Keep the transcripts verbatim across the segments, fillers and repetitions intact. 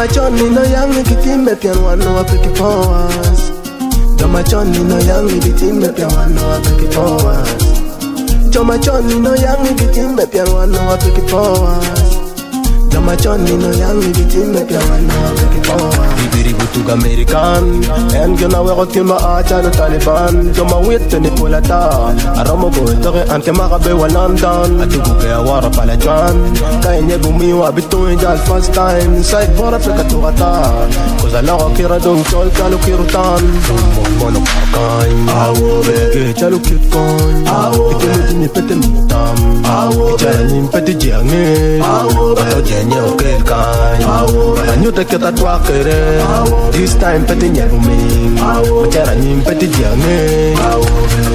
Choni no young kitim me pian one no pick powers. Joma Choni no young kitim me pian one no pick powers. Joma Choni no young kitim me pian one no pick powers. Joma Choni no young kitim me pian one no pick powers. Bibiri butuga American and gonna we got ma acha no Taliban. Joma wait ni polata aramo go tore anke magabe wa London atugo ke awara pala John kaine bumi wa bitu injal first time side for Africa to ata koza la kira don tol kalu kirutan mono kai awo be ke chalu kitkoin awo ke ni pete mutam awo ke ni pete jange awo ba jenye o ke kai awo anyu te keta twa kere this time pete nyabumi awo chara ni pete jange awo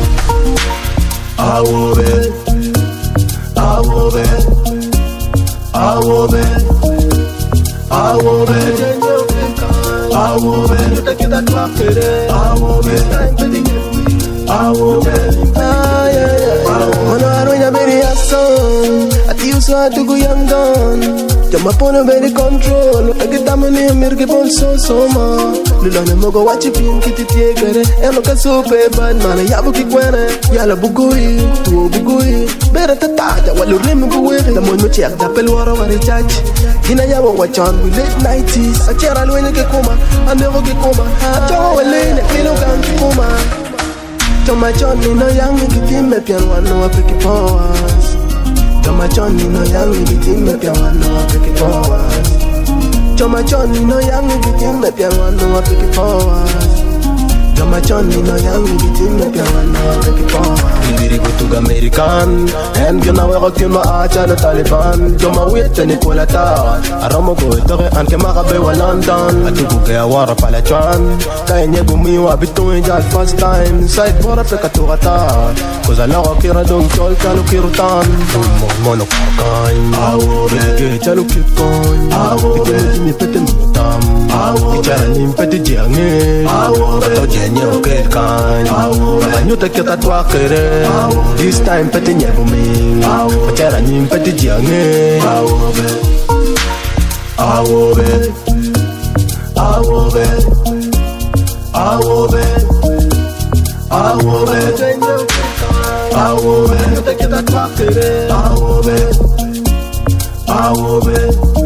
awo be awo be awo be awo be awo be te keta twa kere awo be awo be ah yeah yeah ono aronya beri ason ati uso atugu yangon jama pono beri control agitamo ni mirge bon so so ma lulane mogo wachi pin kiti tiegere eno ka super bad man yabu ki kwene yala bugui tu bugui bere tata walu rem buwe la mo no check da pel waro wari chachi gina yawo wachon we late nineties achera lwene ke koma andero ke koma acho wele ne kilo kan koma Joma Choni no young kitim me pian one no pick powers. Joma Choni no young kitim me pian one no pick powers. Joma Choni no young kitim me pian one no pick powers. Joma Choni no young kitim me pian one no pick powers. Bibiri butuga American and gonna we got ma acha no Taliban. Joma wait ni polata aramo go tore anke magabe wa London atugo ke awara pala John kaine bumi wa bitu injal first time side for Africa to ata koza la kira don tol kalu kirutan mono kai awo be ke chalu kitkoin awo be ni pete mutam awo chara ni pete jange awo to jenye o ke kai awo anyu te keta twa kere this time pete nyabumi awo chara ni pete jange awo be awo be awo be awo be awo be awo be te keta twa kere awo be awo be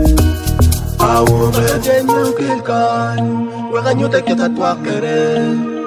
awo be jenye o ke kai wa ganyo te keta twa kere